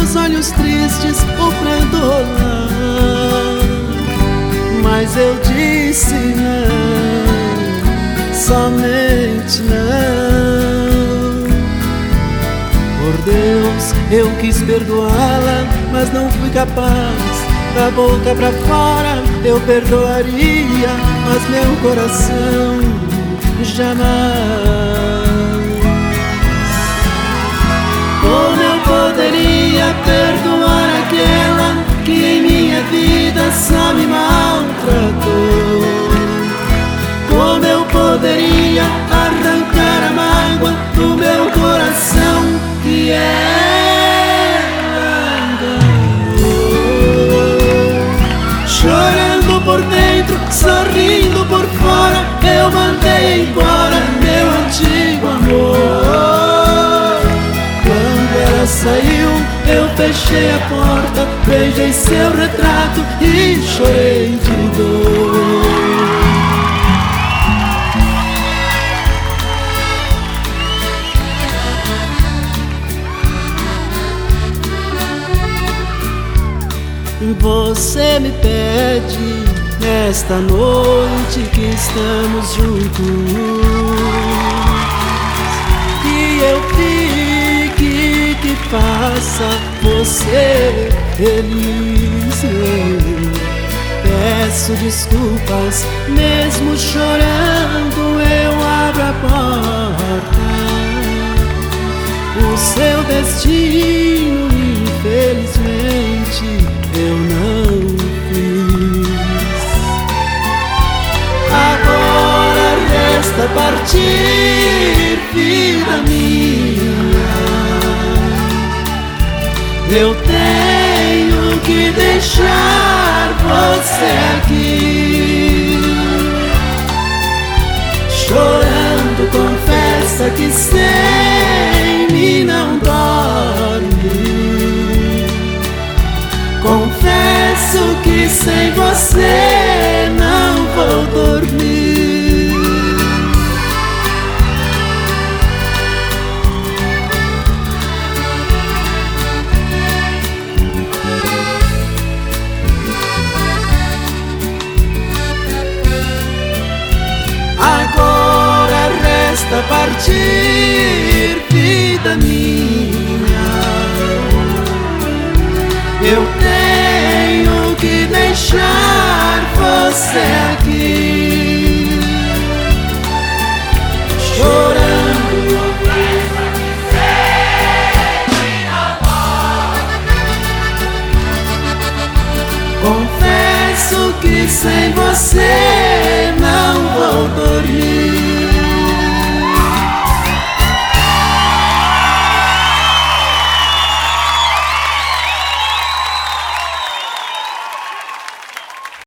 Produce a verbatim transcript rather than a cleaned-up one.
teus olhos tristes o pranto rolar. Mas eu disse não, somente não. Por Deus, eu quis perdoá-la, mas não fui capaz. Da boca pra fora eu perdoaria, mas meu coração jamais. Como eu poderia perdoar aquela que em minha vida só me maltratou? Como eu poderia arrancar a mágoa do meu coração que ela enganou? Chorando por dentro, sorrindo por fora, eu mandei embora meu antigo amor. Quando ela saiu, eu fechei a porta, beijei seu retrato e chorei de dor. Você me pede nesta noite que estamos juntos que eu fique, que faça você feliz. Peço desculpas, mesmo chorando eu abro a porta. O seu destino, infelizmente, eu não fiz. Agora resta partir, vida minha. Eu tenho que deixar você aqui. Chorando, confessa que sem mim não dorme. Confesso que sem você não vou dormir. Agora resta partir, vida minha. Eu tenho que deixar você aqui.